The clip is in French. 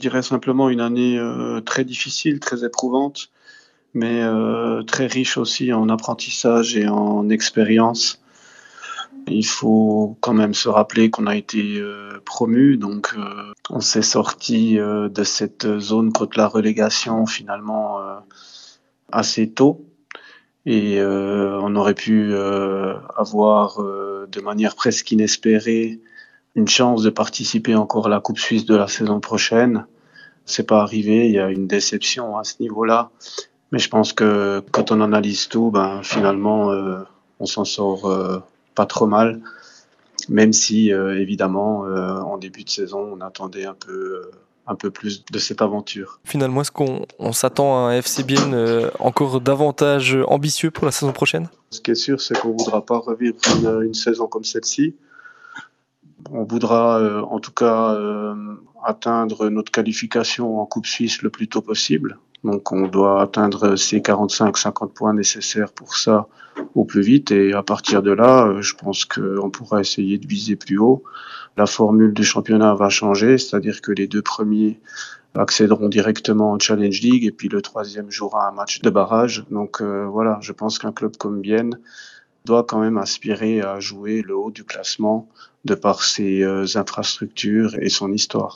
dirais simplement une année, très difficile, très éprouvante, mais très riche aussi en apprentissage et en expérience. Il faut quand même se rappeler qu'on a été, promus, donc on s'est sortis, de cette zone contre la relégation finalement, assez tôt et on aurait pu, avoir, de manière presque inespérée, une chance de participer encore à la coupe suisse de la saison prochaine. C'est pas arrivé, il y a une déception à ce niveau-là, mais je pense que quand on analyse tout, ben, finalement, on s'en sort, pas trop mal, même si, évidemment, en début de saison, on attendait un peu plus de cette aventure. Finalement, est-ce qu'on s'attend à un FC Bienne, encore davantage ambitieux pour la saison prochaine? Ce qui est sûr, c'est qu'on voudra pas revivre une saison comme celle-ci. On voudra, en tout cas, atteindre notre qualification en coupe suisse le plus tôt possible. Donc on doit atteindre ces 45-50 points nécessaires pour ça au plus vite et à partir de là, je pense qu'on pourra essayer de viser plus haut. La formule du championnat va changer, c'est-à-dire que les 2 premiers accéderont directement en Challenge League et puis le 3e jouera un match de barrage. Donc voilà, je pense qu'un club comme Bienne doit quand même aspirer à jouer le haut du classement de par ses infrastructures et son histoire.